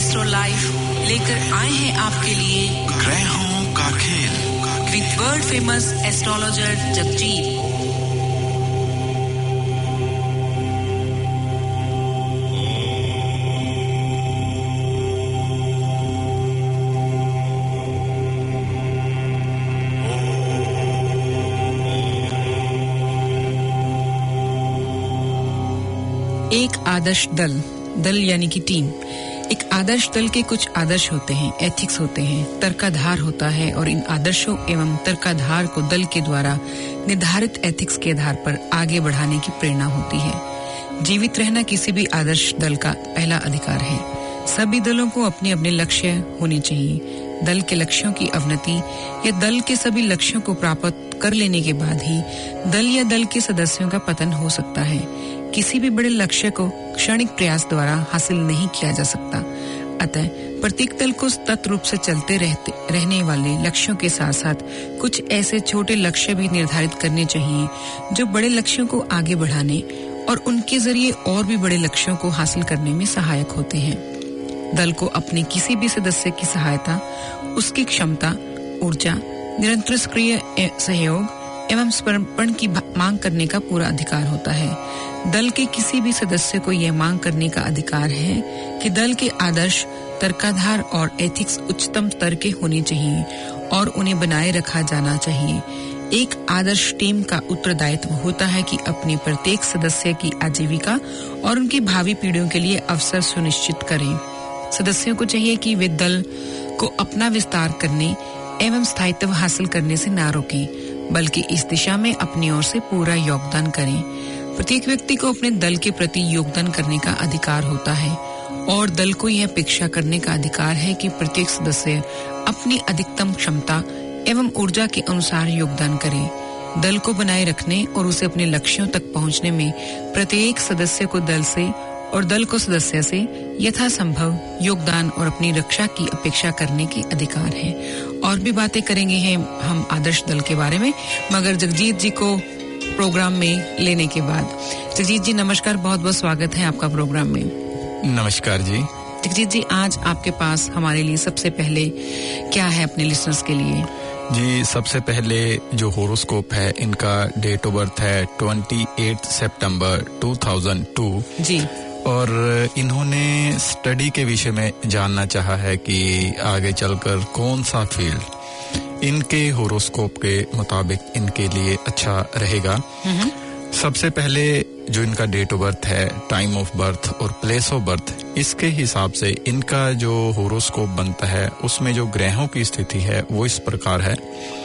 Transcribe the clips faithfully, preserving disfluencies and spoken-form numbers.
Astrolife लेकर आए हैं आपके लिए ग्रहों का खेल with world famous astrologer Jagjit. एक आदर्श दल, दल यानी कि टीम। एक आदर्श दल के कुछ आदर्श होते हैं, एथिक्स होते हैं, तर्काधार होता है और इन आदर्शों एवं तर्काधार को दल के द्वारा निर्धारित एथिक्स के आधार पर आगे बढ़ाने की प्रेरणा होती है। जीवित रहना किसी भी आदर्श दल का पहला अधिकार है। सभी दलों को अपने अपने लक्ष्य होने चाहिए। दल के लक्ष्यों की अवनति या दल के सभी लक्ष्यों को प्राप्त कर लेने के बाद ही दल या दल के सदस्यों का पतन हो सकता है। किसी भी बड़े लक्ष्य को क्षणिक प्रयास द्वारा हासिल नहीं किया जा सकता। अतः प्रत्येक दल को सतत रूप से चलते रहते रहने वाले लक्ष्यों के साथ साथ कुछ ऐसे छोटे लक्ष्य भी निर्धारित करने चाहिए जो बड़े लक्ष्यों को आगे बढ़ाने और उनके जरिए और भी बड़े लक्ष्यों को हासिल करने में सहायक होते हैं। दल को अपने किसी भी सदस्य की सहायता, उसकी क्षमता, ऊर्जा, निरंतर सक्रिय सहयोग एवं समर्पण की मांग करने का पूरा अधिकार होता है। दल के किसी भी सदस्य को यह मांग करने का अधिकार है कि दल के आदर्श, तर्काधार और एथिक्स उच्चतम स्तर के होने चाहिए और उन्हें बनाए रखा जाना चाहिए। एक आदर्श टीम का उत्तरदायित्व होता है कि अपने प्रत्येक सदस्य की आजीविका और उनकी भावी पीढ़ियों के लिए अवसर सुनिश्चित करें। सदस्यों को चाहिए कि वे दल को अपना विस्तार करने एवं स्थायित्व हासिल करने से न रोकें, बल्कि इस दिशा में अपनी ओर से पूरा योगदान करें। प्रत्येक व्यक्ति को अपने दल के प्रति योगदान करने का अधिकार होता है और दल को यह अपेक्षा करने का अधिकार है कि प्रत्येक सदस्य अपनी अधिकतम क्षमता एवं ऊर्जा के अनुसार योगदान करे। दल को बनाए रखने और उसे अपने लक्ष्यों तक पहुंचने में प्रत्येक सदस्य को दल से और दल को सदस्य से यथासंभव योगदान और अपनी रक्षा की अपेक्षा करने के अधिकार है। और भी बातें करेंगे हैं हम आदर्श दल के बारे में, मगर जगजीत जी को प्रोग्राम में लेने के बाद। जगजीत जी नमस्कार, बहुत बहुत स्वागत है आपका प्रोग्राम में। नमस्कार जी। जगजीत जी, आज आपके पास हमारे लिए सबसे पहले क्या है अपने लिसनर्स के लिए? जी, सबसे पहले जो होरोस्कोप है, इनका डेट ऑफ बर्थ है अट्ठाईस सितंबर दो हज़ार दो जी, और इन्होंने स्टडी के विषय में जानना चाहा है कि आगे चलकर कौन सा फील्ड इनके होरोस्कोप के मुताबिक इनके लिए अच्छा रहेगा। सबसे पहले जो इनका डेट ऑफ बर्थ है, टाइम ऑफ बर्थ और प्लेस ऑफ बर्थ, इसके हिसाब से इनका जो होरोस्कोप बनता है उसमें जो ग्रहों की स्थिति है वो इस प्रकार है।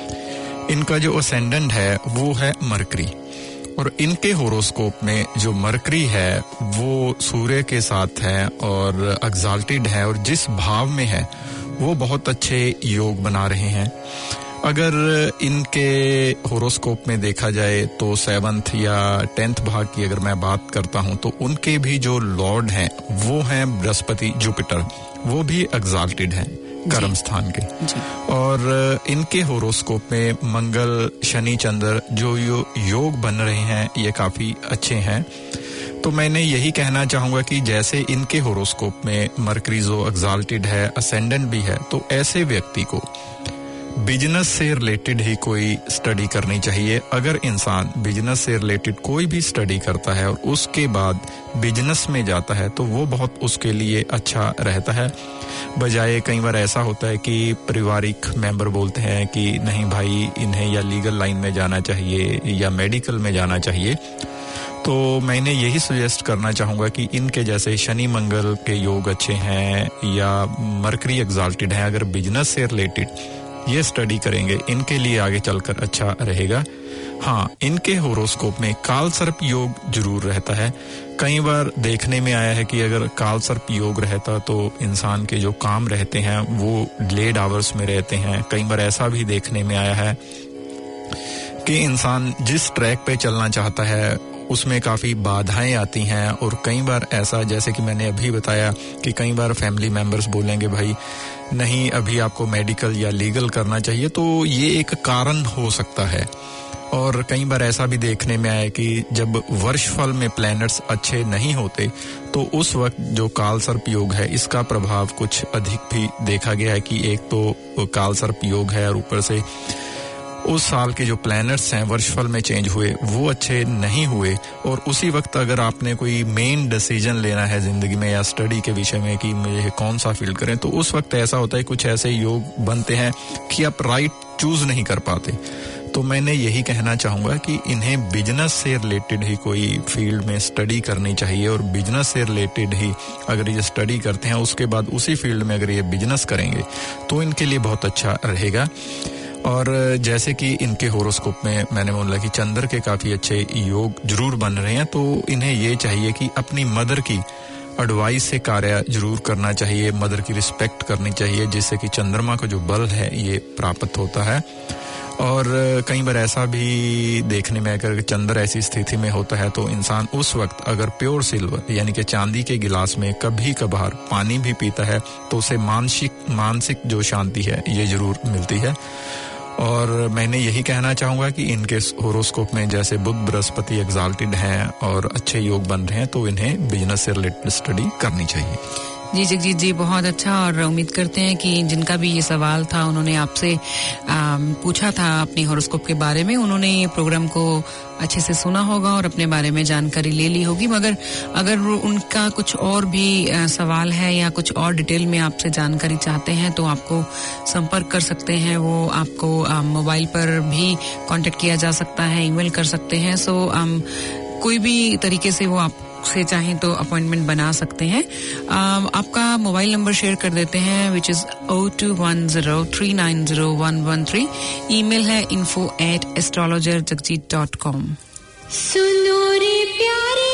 इनका जो असेंडेंट है वो है मरकरी, और इनके होरोस्कोप में जो मरकरी है वो सूर्य के साथ है और एक्साल्टेड है, और जिस भाव में है वो बहुत अच्छे योग बना रहे हैं। अगर इनके होरोस्कोप में देखा जाए तो सेवंथ या टेंथ भाग की अगर मैं बात करता हूं तो उनके भी जो लॉर्ड हैं वो हैं बृहस्पति, जुपिटर, वो भी एक्साल्टेड हैं कर्म स्थान के। और इनके होरोस्कोप में मंगल, शनि, चंद्र जो यो योग बन रहे हैं ये काफी अच्छे हैं। तो मैंने यही कहना चाहूंगा कि जैसे इनके होरोस्कोप में मरकरी जो एक्साल्टेड है, असेंडेंट भी है, तो ऐसे व्यक्ति को बिजनेस से रिलेटेड ही कोई स्टडी करनी चाहिए। अगर इंसान बिजनेस से रिलेटेड कोई भी स्टडी करता है और उसके बाद बिजनेस में जाता है तो वो बहुत उसके लिए अच्छा रहता है। बजाय कई बार ऐसा होता है कि पारिवारिक मेंबर बोलते हैं कि नहीं भाई, इन्हें या लीगल लाइन में जाना चाहिए या मेडिकल में जाना चाहिए। तो मैंने यही सजेस्ट करना चाहूंगा कि इनके जैसे शनि मंगल के योग अच्छे हैं या मरकरी एक्साल्टेड है, अगर बिजनेस से रिलेटेड ये स्टडी करेंगे इनके लिए आगे चलकर अच्छा रहेगा। हाँ, इनके होरोस्कोप में काल सर्प योग जरूर रहता है। कई बार देखने में आया है कि अगर काल सर्प योग रहता तो इंसान के जो काम रहते हैं वो लेट आवर्स में रहते हैं। कई बार ऐसा भी देखने में आया है कि इंसान जिस ट्रैक पे चलना चाहता है उसमें काफ़ी बाधाएं आती हैं और कई बार ऐसा, जैसे कि मैंने अभी बताया कि कई बार फैमिली मेंबर्स बोलेंगे भाई नहीं अभी आपको मेडिकल या लीगल करना चाहिए, तो ये एक कारण हो सकता है। और कई बार ऐसा भी देखने में आया कि जब वर्षफल में प्लैनेट्स अच्छे नहीं होते तो उस वक्त जो कालसर्प योग है इसका प्रभाव कुछ अधिक भी देखा गया है कि एक तो कालसर्प योग है और ऊपर से उस साल के जो प्लैनेट्स हैं वर्षफल में चेंज हुए वो अच्छे नहीं हुए। और उसी वक्त अगर आपने कोई मेन डिसीजन लेना है जिंदगी में या स्टडी के विषय में कि मुझे कौन सा फील्ड करें, तो उस वक्त ऐसा होता है कुछ ऐसे योग बनते हैं कि आप राइट चूज नहीं कर पाते। तो मैंने यही कहना चाहूंगा कि इन्हें बिजनेस से रिलेटेड ही कोई फील्ड में स्टडी करनी चाहिए और बिजनेस से रिलेटेड ही अगर ये स्टडी करते हैं उसके बाद उसी फील्ड में अगर ये बिजनेस करेंगे तो इनके लिए बहुत अच्छा रहेगा। और जैसे कि इनके होरोस्कोप में मैंने बोला कि चंद्र के काफी अच्छे योग जरूर बन रहे हैं, तो इन्हें ये चाहिए कि अपनी मदर की एडवाइस से कार्य जरूर करना चाहिए, मदर की रिस्पेक्ट करनी चाहिए, जिससे कि चंद्रमा का जो बल है ये प्राप्त होता है। और कई बार ऐसा भी देखने में अगर चंद्र ऐसी स्थिति में होता है तो इंसान उस वक्त अगर प्योर सिल्वर यानी कि चांदी के गिलास में कभी कभार पानी भी पीता है तो उसे मानसिक मानसिक जो शांति है ये जरूर मिलती है। और मैंने यही कहना चाहूंगा कि इनके होरोस्कोप में जैसे बुध बृहस्पति एग्जाल्टेड हैं और अच्छे योग बन रहे हैं तो इन्हें बिजनेस से रिलेटेड स्टडी करनी चाहिए। जी जगजीत जी, बहुत अच्छा। और उम्मीद करते हैं कि जिनका भी ये सवाल था उन्होंने आपसे पूछा था अपने हॉरोस्कोप के बारे में, उन्होंने ये प्रोग्राम को अच्छे से सुना होगा और अपने बारे में जानकारी ले ली होगी। मगर अगर उनका कुछ और भी आ, सवाल है या कुछ और डिटेल में आपसे जानकारी चाहते हैं तो आपको संपर्क कर सकते हैं। वो आपको मोबाइल पर भी कांटेक्ट किया जा सकता है, ईमेल कर सकते हैं। सो आ, कोई भी तरीके से वो आप से चाहें तो अपॉइंटमेंट बना सकते हैं। आ, आपका मोबाइल नंबर शेयर कर देते हैं which is O two one zero three nine zero one one three. Email है info at astrologer Jagjit dot com. सुनो रे प्यारे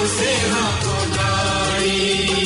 भरोसे हाथों गाड़ी।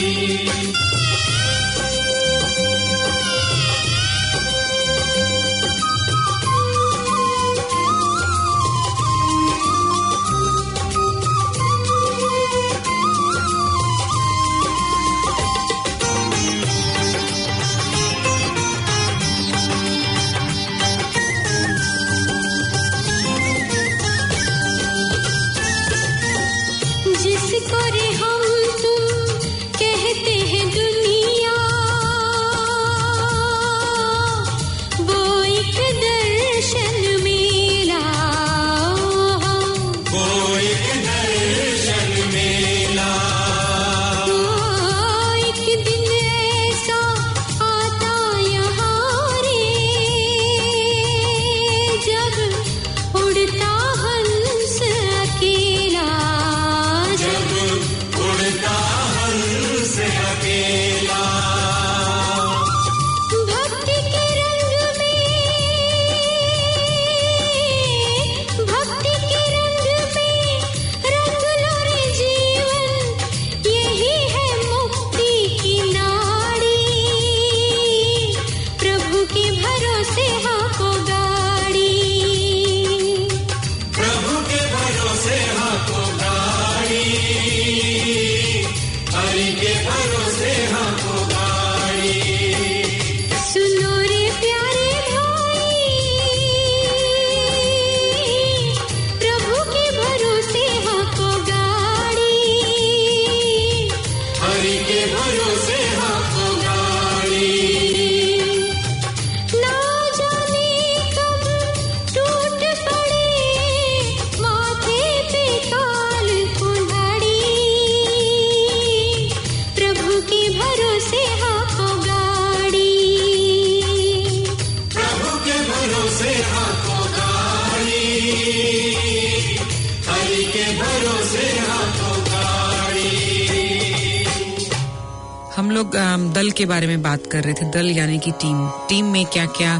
जिसको रे हम तुम कहते हैं दुनिया, वो एक दर्शन मिला, वो एक दर्शन मिला। वो एक दिन ऐसा आता यहाँ रे, जब उड़ता हंस अकेला, उड़ता हंस अकेला। भक्ति के रंग में, भक्ति के रंग में रंग लो रे जीवन, यही है मुक्ति की नाड़ी। प्रभु के भरोसे हाथों गाड़ी, प्रभु के भरोसे हाथों गाड़ी, हरि के भरोसे हाथों गाड़ी। सुनो रे प्यारे भाई, प्रभु के भरोसे हाथों गाड़ी, हरि के भरोसे हाथों गाड़ी। ना जाने कब टूट पड़े माथे पे काल कुल्हाड़ी। प्रभु के भरोसे हाथों गाड़ी, प्रभु के भरोसे हाथों गाड़ी, हरि के भरोसे हाथों गाड़ी। हम लोग अम, दल के बारे में बात कर रहे थे। दल यानी कि टीम। टीम में क्या क्या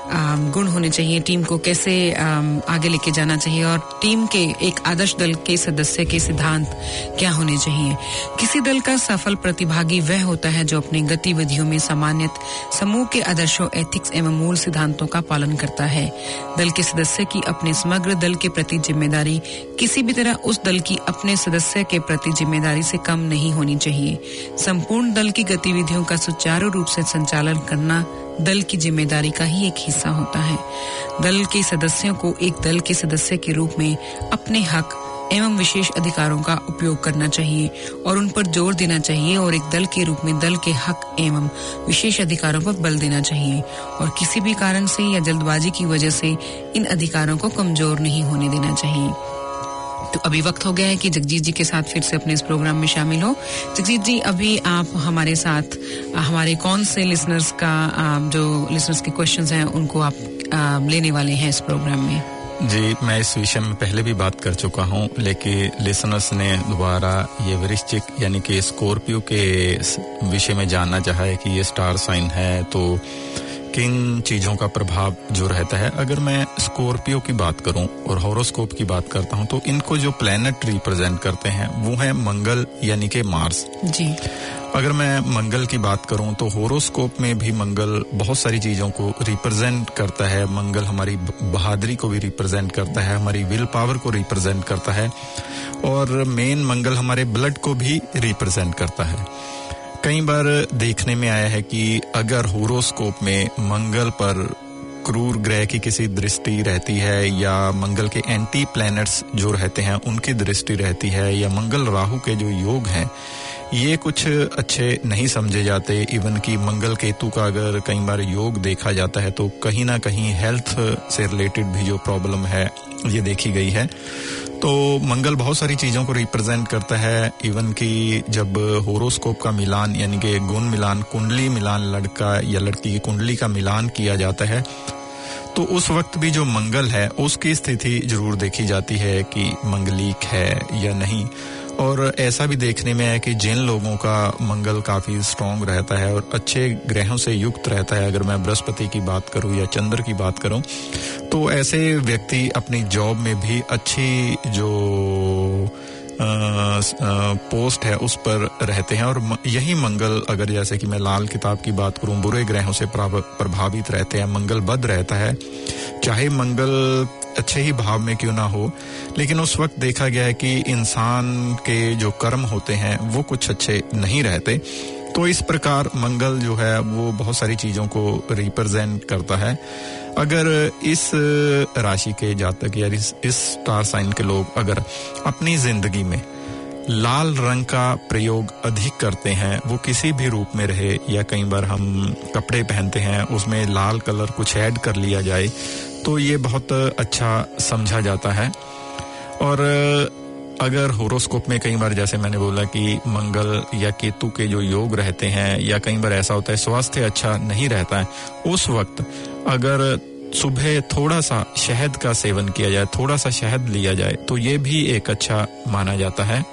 गुण होने चाहिए, टीम को कैसे अम, आगे लेके जाना चाहिए, और टीम के एक आदर्श दल के सदस्य के सिद्धांत क्या होने चाहिए। किसी दल का सफल प्रतिभागी वह होता है जो अपनी गतिविधियों में सामान्यत समूह के आदर्शों, एथिक्स एवं मूल सिद्धांतों का पालन करता है। दल के सदस्य की अपने समग्र दल के प्रति जिम्मेदारी किसी भी तरह उस दल की अपने सदस्य के प्रति जिम्मेदारी से कम नहीं होनी चाहिए। संपूर्ण दल की गतिविधियों का सुचारू रूप से संचालन करना दल की जिम्मेदारी का ही एक हिस्सा होता है। दल के सदस्यों को एक दल के सदस्य के रूप में अपने हक एवं विशेष अधिकारों का उपयोग करना चाहिए और उन पर जोर देना चाहिए, और एक दल के रूप में दल के हक एवं विशेष अधिकारों पर बल देना चाहिए, और किसी भी कारण से या जल्दबाजी की वजह से इन अधिकारों को कमजोर नहीं होने देना चाहिए। तो अभी वक्त हो गया है कि जगजीत जी के साथ फिर से अपने इस प्रोग्राम में शामिल हो। जगजीत जी, अभी आप हमारे साथ हमारे कौन से लिसनर्स का जो लिसनर्स के क्वेश्चंस हैं उनको आप लेने वाले हैं इस प्रोग्राम में? जी, मैं इस विषय में पहले भी बात कर चुका हूं, लेकिन लिसनर्स ने दोबारा ये वृश्चिक यानी कि स्कॉर्पियो के विषय में जानना चाहा है कि ये स्टार साइन है तो किन चीजों का प्रभाव जो रहता है। अगर मैं स्कॉर्पियो की बात करूं और हॉरोस्कोप की बात करता हूं तो इनको जो प्लैनेट रिप्रेजेंट करते हैं वो है मंगल यानी कि मार्स जी। अगर मैं मंगल की बात करूं तो हॉरोस्कोप में भी मंगल बहुत सारी चीजों को रिप्रेजेंट करता है। मंगल हमारी बहादुरी को भी रिप्रेजेंट करता है, हमारी विल पावर को रिप्रेजेंट करता है, और मेन मंगल हमारे ब्लड को भी रिप्रेजेंट करता है। कई बार देखने में आया है कि अगर हॉरोस्कोप में मंगल पर क्रूर ग्रह की किसी दृष्टि रहती है या मंगल के एंटी प्लैनेट्स जो रहते हैं उनकी दृष्टि रहती है या मंगल राहु के जो योग हैं ये कुछ अच्छे नहीं समझे जाते। इवन कि मंगल केतु का अगर कई बार योग देखा जाता है तो कहीं ना कहीं हेल्थ से रिलेटेड भी जो प्रॉब्लम है ये देखी गई है। तो मंगल बहुत सारी चीजों को रिप्रेजेंट करता है। इवन कि जब हॉरोस्कोप का मिलान यानी कि गुण मिलान, कुंडली मिलान, लड़का या लड़की की कुंडली का मिलान किया जाता है तो उस वक्त भी जो मंगल है उसकी स्थिति जरूर देखी जाती है कि मंगलिक है या नहीं। और ऐसा भी देखने में है कि जिन लोगों का मंगल काफी स्ट्रांग रहता है और अच्छे ग्रहों से युक्त रहता है, अगर मैं बृहस्पति की बात करूं या चंद्र की बात करूं, तो ऐसे व्यक्ति अपनी जॉब में भी अच्छी जो पोस्ट है उस पर रहते हैं और यही मंगल, अगर जैसे कि मैं लाल किताब की बात करूं, बुरे ग्रहों से प्रभावित रहते हैं, मंगल बद रहता है, चाहे मंगल अच्छे ही भाव में क्यों ना हो, लेकिन उस वक्त देखा गया है कि इंसान के जो कर्म होते हैं वो कुछ अच्छे नहीं रहते। तो इस प्रकार मंगल जो है वो बहुत सारी चीजों को रिप्रेजेंट करता है। अगर इस राशि के जातक या इस, इस स्टार साइन के लोग अगर अपनी जिंदगी में लाल रंग का प्रयोग अधिक करते हैं, वो किसी भी रूप में रहे, या कई बार हम कपड़े पहनते हैं उसमें लाल कलर कुछ ऐड कर लिया जाए, तो ये बहुत अच्छा समझा जाता है। और अगर होरोस्कोप में कई बार जैसे मैंने बोला कि मंगल या केतु के जो योग रहते हैं, या कई बार ऐसा होता है स्वास्थ्य अच्छा नहीं रहता है, उस वक्त अगर सुबह थोड़ा सा शहद का सेवन किया जाए, थोड़ा सा शहद लिया जाए, तो ये भी एक अच्छा माना जाता है।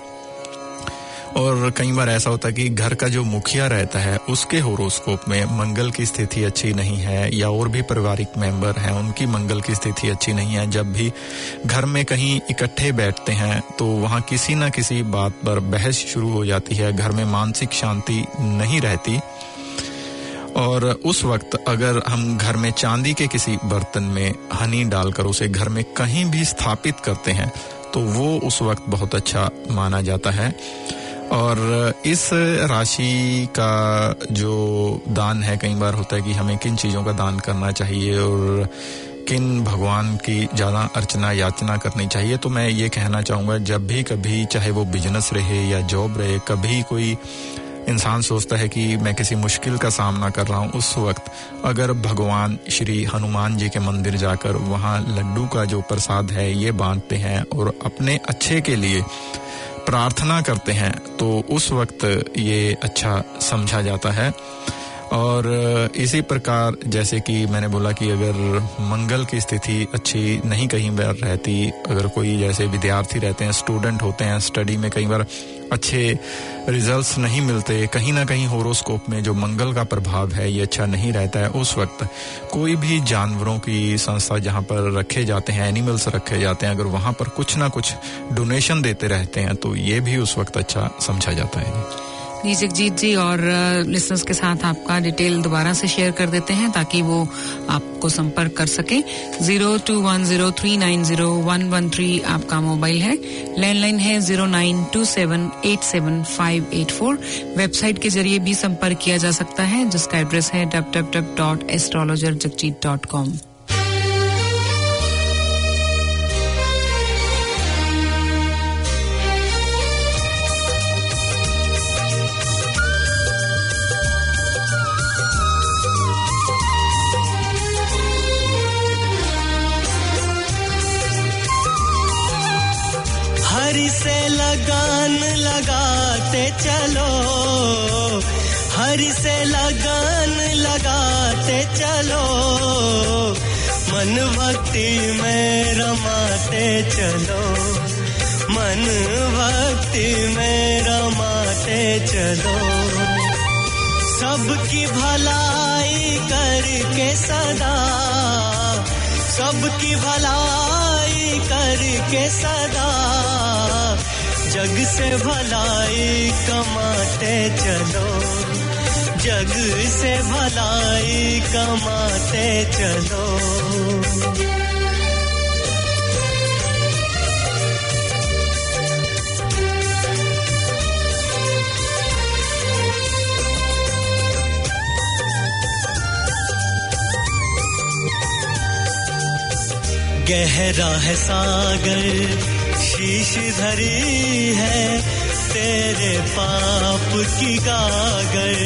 और कई बार ऐसा होता है कि घर का जो मुखिया रहता है उसके होरोस्कोप में मंगल की स्थिति अच्छी नहीं है, या और भी पारिवारिक मेंबर हैं उनकी मंगल की स्थिति अच्छी नहीं है। जब भी घर में कहीं इकट्ठे बैठते हैं तो वहाँ किसी न किसी बात पर बहस शुरू हो जाती है, घर में मानसिक शांति नहीं रहती। और उस वक्त अगर हम घर में चांदी के किसी बर्तन में हनी डालकर उसे घर में कहीं भी स्थापित करते हैं तो वो उस वक्त बहुत अच्छा माना जाता है। और इस राशि का जो दान है, कई बार होता है कि हमें किन चीज़ों का दान करना चाहिए और किन भगवान की ज़्यादा अर्चना याचना करनी चाहिए, तो मैं ये कहना चाहूँगा, जब भी कभी चाहे वो बिजनेस रहे या जॉब रहे, कभी कोई इंसान सोचता है कि मैं किसी मुश्किल का सामना कर रहा हूँ, उस वक्त अगर भगवान श्री हनुमान जी के मंदिर जाकर वहाँ लड्डू का जो प्रसाद है ये बांटते हैं और अपने अच्छे के लिए प्रार्थना करते हैं, तो उस वक्त ये अच्छा समझा जाता है। और इसी प्रकार जैसे कि मैंने बोला कि अगर मंगल की स्थिति अच्छी नहीं कहीं बार रहती, अगर कोई जैसे विद्यार्थी रहते हैं, स्टूडेंट होते हैं, स्टडी में कई बार अच्छे रिजल्ट्स नहीं मिलते, कहीं ना कहीं होरोस्कोप में जो मंगल का प्रभाव है ये अच्छा नहीं रहता है, उस वक्त कोई भी जानवरों की संस्था जहाँ पर रखे जाते हैं, एनिमल्स रखे जाते हैं, अगर वहाँ पर कुछ ना कुछ डोनेशन देते रहते हैं तो ये भी उस वक्त अच्छा समझा जाता है। जी जगजीत जी, और लिसनर्स के साथ आपका डिटेल दोबारा से शेयर कर देते हैं ताकि वो आपको संपर्क कर सके। Zero two one zero three nine zero one one three आपका मोबाइल है, लैंडलाइन है zero nine two seven eight seven five eight four. Website के जरिए भी संपर्क किया जा सकता है जिसका एड्रेस है W W W dot astrologer Jagjit dot com. Hari से लगान लगाते चलो, हरि से लगान लगाते चलो, मन भक्ति में रमाते चलो, मन भक्ति में रमाते चलो। सबकी भलाई करके सदा, सबकी भलाई करके सदा, जग से भलाई कमाते चलो, जग से भलाई कमाते चलो। गहरा है सागर शीश धरी है तेरे पाप की गागर,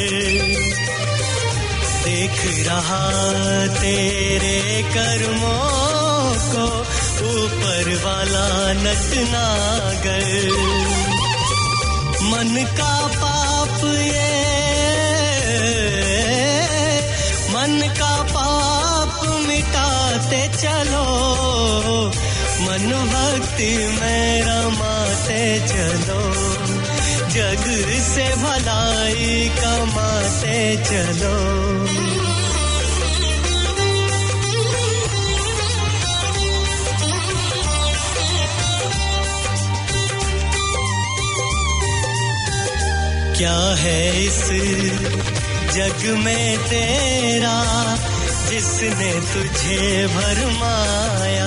देख रहा तेरे कर्मों को ऊपर वाला नटनागर। मन का पाप ये, मन का पाप मिटाते चलो, मन भक्ति में रमाते चलो, जग से भलाई कमाते चलो। क्या है इस जग में तेरा जिसने तुझे भरमाया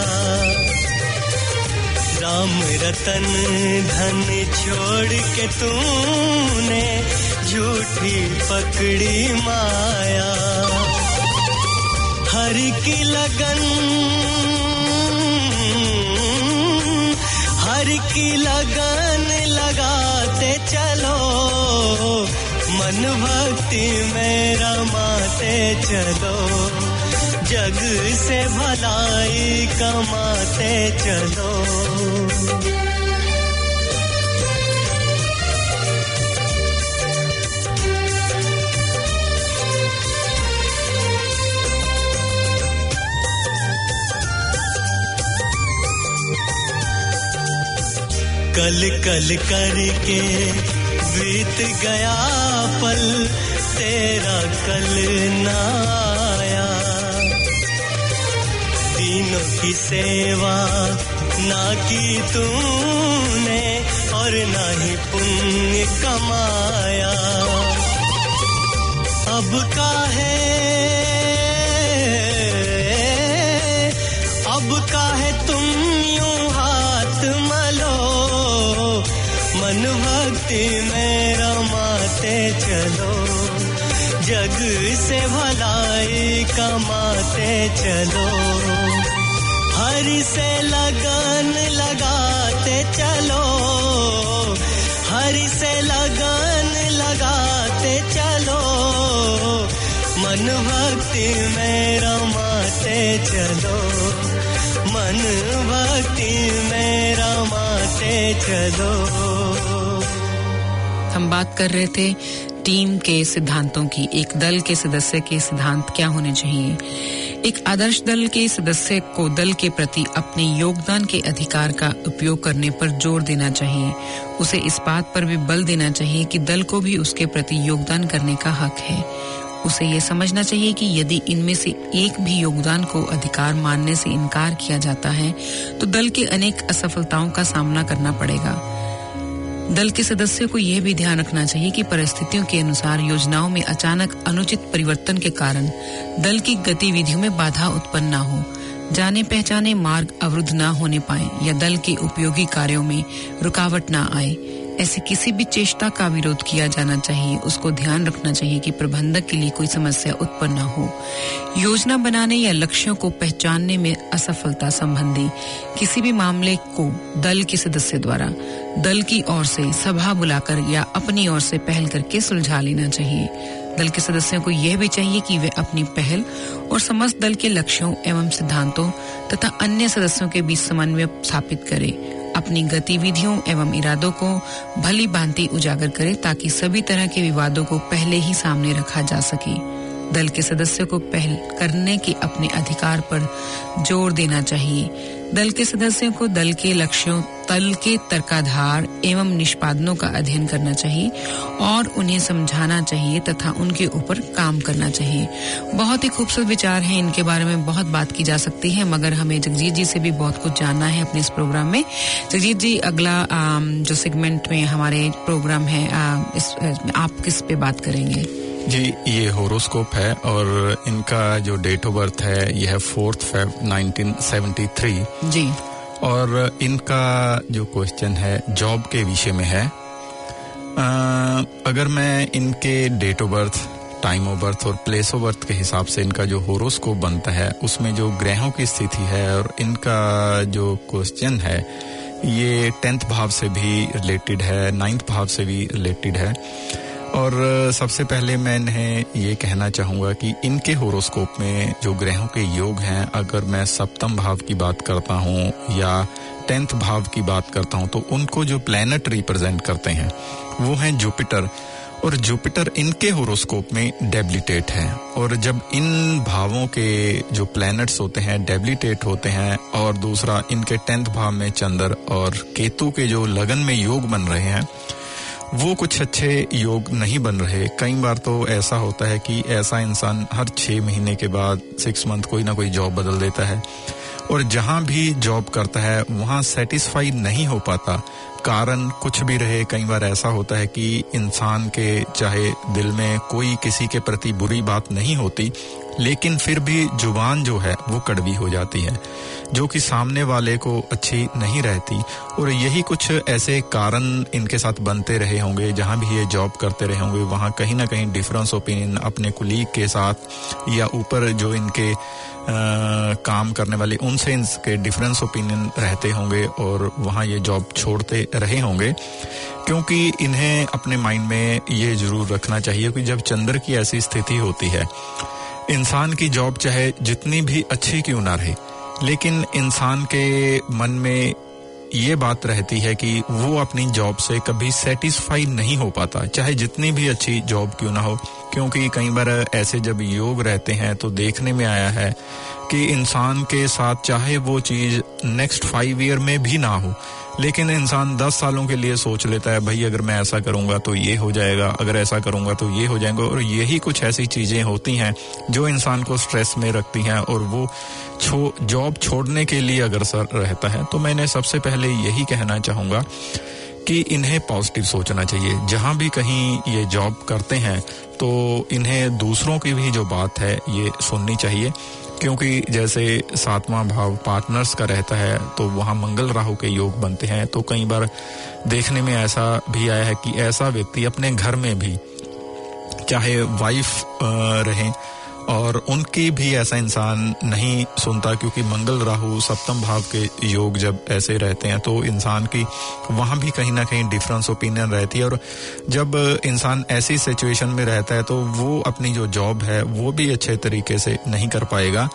राम रतन धन छोड़ के तूने झूठी पकड़ी माया हर की लगन हर की लगन लगाते चलो मन भक्ति में रमाते चलो जग से भलाई कमाते चलो कल कल करके बीत गया पल तेरा कल ना आया दीनों की सेवा ना की तूने और ना ही पुण्य कमाया अब का है अब का है तुम यूं हाथ मलो मन भक्ति में रमाते चलो जग से भलाई कमाते चलो हरि से लगन लगाते चलो हरि से लगन लगाते चलो मन भक्ति में रमाते चलो मन भक्ति में रमाते चलो हम बात कर रहे थे टीम के सिद्धांतों की एक दल के सदस्य के सिद्धांत क्या होने चाहिए एक आदर्श दल के सदस्य को दल के प्रति अपने योगदान के अधिकार का उपयोग करने पर जोर देना चाहिए उसे इस बात पर भी बल देना चाहिए कि दल को भी उसके प्रति योगदान करने का हक है उसे ये समझना चाहिए कि यदि इनमें से एक भी योगदान को अधिकार मानने से इनकार किया जाता है तो दल के अनेक असफलताओं का सामना करना पड़ेगा दल के सदस्यों को यह भी ध्यान रखना चाहिए कि परिस्थितियों के अनुसार योजनाओं में अचानक अनुचित परिवर्तन के कारण दल की गतिविधियों में बाधा उत्पन्न न हो जाने पहचाने मार्ग अवरुद्ध न होने पाए या दल के उपयोगी कार्यों में रुकावट न आए ऐसी किसी भी चेष्टा का विरोध किया जाना चाहिए उसको ध्यान रखना चाहिए कि प्रबंधक के लिए कोई समस्या उत्पन्न न हो योजना बनाने या लक्ष्यों को पहचानने में असफलता संबंधी किसी भी मामले को दल के सदस्य द्वारा दल की ओर से सभा बुलाकर या अपनी ओर से पहल करके सुलझा लेना चाहिए दल के सदस्यों को यह भी चाहिए कि वे अपनी पहल और समस्त दल के लक्ष्यों एवं सिद्धांतों तथा अन्य सदस्यों के बीच समन्वय स्थापित करें अपनी गतिविधियों एवं इरादों को भली भांति उजागर करें ताकि सभी तरह के विवादों को पहले ही सामने रखा जा सके दल के सदस्यों को पहल करने के अपने अधिकार पर जोर देना चाहिए दल के सदस्यों को दल के लक्ष्यों दल के तर्काधार एवं निष्पादनों का अध्ययन करना चाहिए और उन्हें समझाना चाहिए तथा उनके ऊपर काम करना चाहिए बहुत ही खूबसूरत विचार हैं इनके बारे में बहुत बात की जा सकती है मगर हमें जगजीत जी से भी बहुत कुछ जानना है अपने इस प्रोग्राम में जगजीत जी अगला जो सेगमेंट में हमारे प्रोग्राम है इस आप किस पे बात करेंगे जी ये होरोस्कोप है और इनका जो डेट ऑफ बर्थ है यह है fourth Feb nineteen seventy three जी और इनका जो क्वेश्चन है जॉब के विषय में है आ, अगर मैं इनके date of birth time of birth और प्लेस ऑफ बर्थ के हिसाब से इनका जो होरोस्कोप बनता है उसमें जो ग्रहों की स्थिति है और इनका जो क्वेश्चन है ये टेंथ भाव से भी रिलेटेड है नाइन्थ भाव से भी रिलेटेड है और सबसे पहले मैं इन्हें ये कहना चाहूँगा कि इनके होरोस्कोप में जो ग्रहों के योग हैं अगर मैं सप्तम भाव की बात करता हूँ या टेंथ भाव की बात करता हूँ तो उनको जो प्लैनेट रिप्रेजेंट करते हैं वो हैं जुपिटर और जुपिटर इनके होरोस्कोप में डेबिलिटेट है और जब इन भावों के जो प्लैनेट्स होते हैं डेबिलिटेट होते हैं और दूसरा इनके टेंथ भाव में चंद्र और केतु के जो लगन में योग बन रहे हैं वो कुछ अच्छे योग नहीं बन रहे कई बार तो ऐसा होता है कि ऐसा इंसान हर छह महीने के बाद सिक्स मंथ कोई ना कोई जॉब बदल देता है और जहां भी जॉब करता है वहां सेटिस्फाई नहीं हो पाता, कारण कुछ भी रहे। कई बार ऐसा होता है कि इंसान के चाहे दिल में कोई किसी के प्रति बुरी बात नहीं होती, लेकिन फिर भी जुबान जो है वो कड़वी हो जाती है, जो कि सामने वाले को अच्छी नहीं रहती। और यही कुछ ऐसे कारण इनके साथ बनते रहे होंगे, जहां भी ये जॉब करते रहे होंगे वहां कहीं ना कहीं डिफरेंस ओपिनियन अपने कुलीग के साथ या ऊपर जो इनके आ, काम करने वाले उनसे इनके डिफरेंस ओपिनियन रहते होंगे और वहां ये जॉब छोड़ते रहे होंगे। क्योंकि इन्हें अपने माइंड में ये जरूर रखना चाहिए कि जब चंद्र की ऐसी स्थिति होती है, इंसान की जॉब चाहे जितनी भी अच्छी क्यों ना रहे, लेकिन इंसान के मन में ये बात रहती है कि वो अपनी जॉब से कभी सेटिस्फाई नहीं हो पाता, चाहे जितनी भी अच्छी जॉब क्यों ना हो। क्योंकि कई बार ऐसे जब योग रहते हैं तो देखने में आया है कि इंसान के साथ चाहे वो चीज नेक्स्ट फाइव ईयर में भी ना हो, लेकिन इंसान दस सालों के लिए सोच लेता है, भाई अगर मैं ऐसा करूंगा तो ये हो जाएगा, अगर ऐसा करूंगा तो ये हो जाएगा। और यही कुछ ऐसी चीजें होती हैं जो इंसान को स्ट्रेस में रखती हैं और वो छो, जॉब छोड़ने के लिए अग्रसर रहता है। तो मैंने सबसे पहले यही कहना चाहूंगा कि इन्हें पॉजिटिव सोचना चाहिए। जहां भी कहीं ये जॉब करते हैं तो इन्हें दूसरों की भी जो बात है ये सुननी चाहिए, क्योंकि जैसे सातवां भाव पार्टनर्स का रहता है तो वहां मंगल राहु के योग बनते हैं। तो कई बार देखने में ऐसा भी आया है कि ऐसा व्यक्ति अपने घर में भी चाहे वाइफ रहे और उनकी भी ऐसा इंसान नहीं सुनता, क्योंकि मंगल राहु सप्तम भाव के योग जब ऐसे रहते हैं तो इंसान की वहां भी कहीं ना कहीं डिफरेंस ओपिनियन रहती है। और जब इंसान ऐसी सिचुएशन में रहता है तो वो अपनी जो जॉब है वो भी अच्छे तरीके से नहीं कर पाएगा।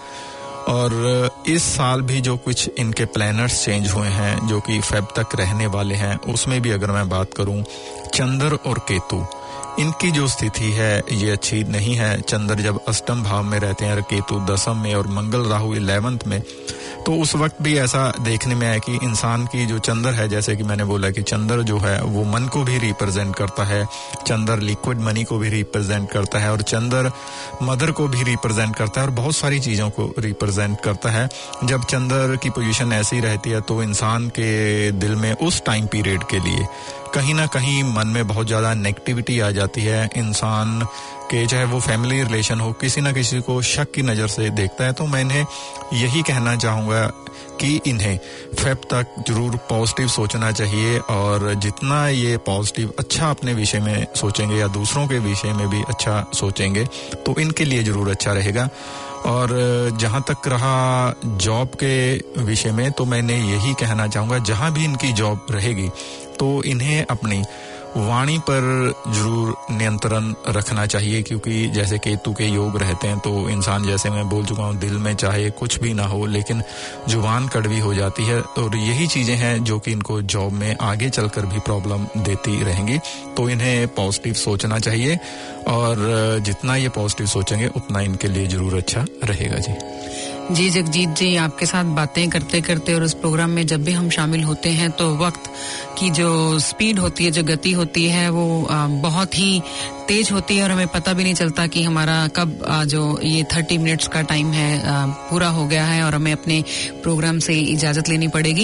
और इस साल भी जो कुछ इनके प्लैनेट्स चेंज हुए हैं जो कि फेब तक रहने वाले हैं, उसमें भी अगर मैं बात करूं, चंद्र और केतु इनकी जो स्थिति है ये अच्छी नहीं है। चंद्र जब अष्टम भाव में रहते हैं, केतु दसम में और मंगल राहु इलेवेंथ में, तो उस वक्त भी ऐसा देखने में आया कि इंसान की जो चंद्र है, जैसे कि मैंने बोला कि चंद्र जो है वो मन को भी रिप्रेजेंट करता है, चंद्र लिक्विड मनी को भी रिप्रेजेंट करता है और चंद्र मदर को भी रिप्रेजेंट करता है और बहुत सारी चीजों को रिप्रेजेंट करता है। जब चंद्र की पोजीशन ऐसी रहती है तो इंसान के दिल में उस टाइम पीरियड के लिए कहीं ना कहीं मन में बहुत ज्यादा नेगेटिविटी आ जाती है। इंसान के चाहे वो फैमिली रिलेशन हो, किसी ना किसी को शक की नजर से देखता है। तो मैं इन्हें यही कहना चाहूंगा कि इन्हें फेब तक जरूर पॉजिटिव सोचना चाहिए और जितना ये पॉजिटिव अच्छा अपने विषय में सोचेंगे या दूसरों के विषय में भी अच्छा सोचेंगे तो इनके लिए जरूर अच्छा रहेगा। और जहां तक रहा जॉब के विषय में, तो मैंने यही कहना चाहूंगा जहां भी इनकी जॉब रहेगी तो इन्हें अपनी वाणी पर जरूर नियंत्रण रखना चाहिए, क्योंकि जैसे केतु के योग रहते हैं तो इंसान, जैसे मैं बोल चुका हूँ, दिल में चाहे कुछ भी ना हो लेकिन जुबान कड़वी हो जाती है और यही चीजें हैं जो कि इनको जॉब में आगे चलकर भी प्रॉब्लम देती रहेंगी। तो इन्हें पॉजिटिव सोचना चाहिए और जितना ये पॉजिटिव सोचेंगे उतना इनके लिए जरूर अच्छा रहेगा। जी जी जगजीत जी, आपके साथ बातें करते करते और इस प्रोग्राम में जब भी हम शामिल होते हैं तो वक्त की जो स्पीड होती है, जो गति होती है, वो बहुत ही तेज होती है और हमें पता भी नहीं चलता कि हमारा कब जो ये तीस मिनट्स का टाइम है पूरा हो गया है और हमें अपने प्रोग्राम से इजाजत लेनी पड़ेगी।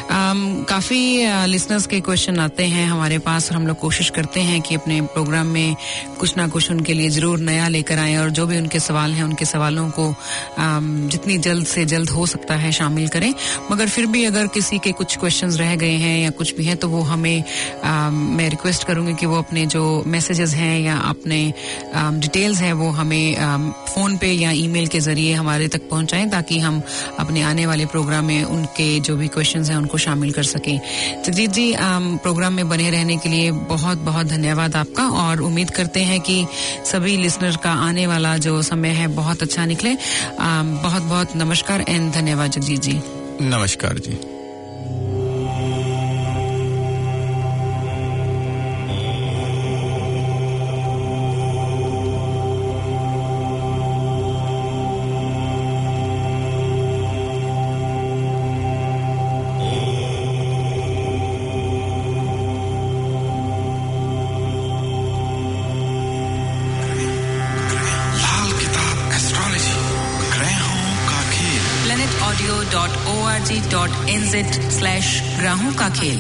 काफी लिसनर्स के क्वेश्चन आते हैं हमारे पास और हम लोग कोशिश करते हैं कि अपने प्रोग्राम में कुछ ना कुछ उनके लिए जरूर नया लेकर आएं और जो भी उनके सवाल हैं उनके सवालों को जितनी जल्द से जल्द हो सकता है शामिल करें। मगर फिर भी अगर किसी के कुछ क्वेश्चंस रह गए हैं या कुछ भी है तो वो हमें आ, मैं रिक्वेस्ट करूंगी कि वो अपने जो मैसेजेस हैं या अपने डिटेल्स हैं वो हमें आ, फोन पे या ईमेल के जरिए हमारे तक पहुंचाएं ताकि हम अपने आने वाले प्रोग्राम में उनके जो भी क्वेश्चंस हैं उनको शामिल कर सकें। जगजीत जी, आ, प्रोग्राम में बने रहने के लिए बहुत बहुत धन्यवाद आपका और उम्मीद करते हैं कि सभी लिसनर का आने वाला जो समय है बहुत अच्छा निकले। आ, बहुत बहुत नमस्कार एंड धन्यवाद जगजीत जी। नमस्कार जी। लाल किताब एस्ट्रोलॉजी, ग्रहों का खेल। Planet Audio dot O R G dot N Z slash ग्राहों का खेल।